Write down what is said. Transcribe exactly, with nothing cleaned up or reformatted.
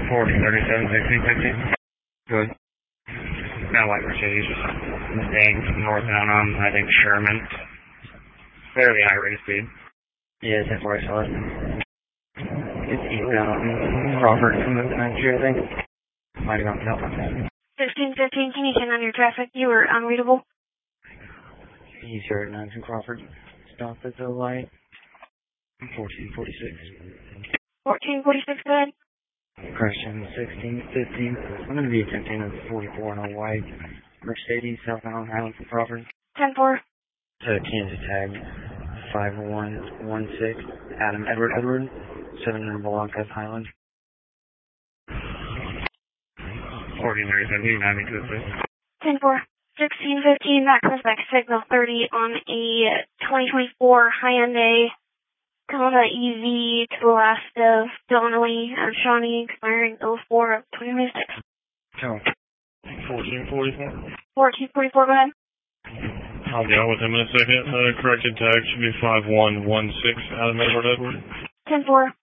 fourteen thirty-seven, sixteen fifteen. Good. Kind of like Mercedes, staying northbound on, I think, Sherman. Fairly high rate of speed. Yeah, ten four, I saw it. It's eastbound on Crawford from the next year, I think. Might have gone help on that. sixteen fifteen, can you turn on your traffic? You were unreadable. He's here at nine from Crawford. Stop at the light. fourteen forty-six. fourteen forty-six, go ahead. Question sixteen fifteen. I'm going to be attempting a forty-four on a white Mercedes southbound Highland from Crawford. ten four. To Kansas tag five one one six. Adam Edward Edward. seven hundred Blancas Highland. fourteen thirty-seven, you have me to this. ten four. sixteen fifteen, that comes back signal thirty on a twenty twenty-four Hyundai Kona E V to the last of Donnelly and Shawnee, expiring oh four of twenty twenty-six. Oh. fourteen forty-four. fourteen forty-four, go ahead. I'll be out with him in a second. Uh, corrected tag should be five one one six, Adam Edward Edward. ten four.